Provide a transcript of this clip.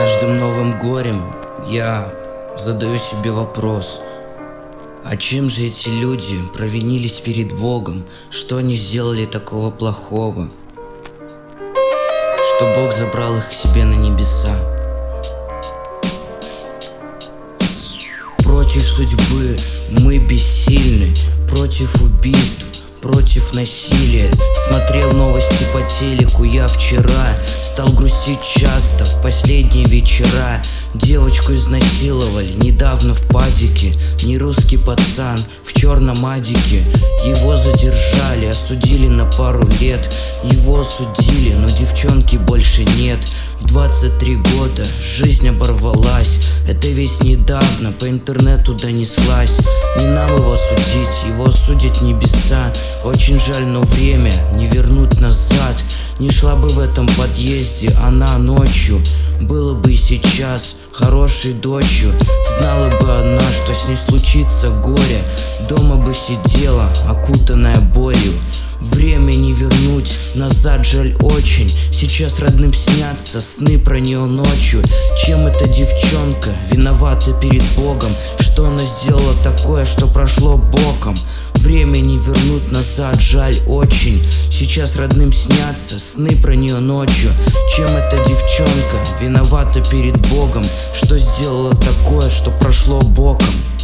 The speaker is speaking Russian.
каждым новым горем я задаю себе вопрос: а чем же эти люди провинились перед Богом? Что они сделали такого плохого, что Бог забрал их к себе на небеса? Против судьбы мы бессильны, против убийств, против насилия. Смотрел новости по телеку я вчера, стал грустить часто в последние вечера. Девочку изнасиловали недавно в падике. Не русский пацан в черном адике. Его задержали, осудили на пару лет. Его осудили, но девчонки больше нет. В 23 года жизнь оборвалась. Это ведь недавно по интернету донеслась. Не нам его судить, его судят небеса. Очень жаль, но время не вернуть назад. Не шла бы в этом подъезде она ночью, было бы сейчас хорошей дочью. Знала бы она, что с ней случится горе. Дома бы сидела, окутанная болью. Время не вернуть назад, жаль очень. Сейчас родным снятся сны про нее ночью. Чем эта девчонка виновата перед Богом? Что она сделала такое, что прошло боком? Время не вернуть назад, жаль очень. Сейчас родным снятся сны про нее ночью. Чем эта девчонка виновата перед Богом? Что сделала такое, что прошло боком?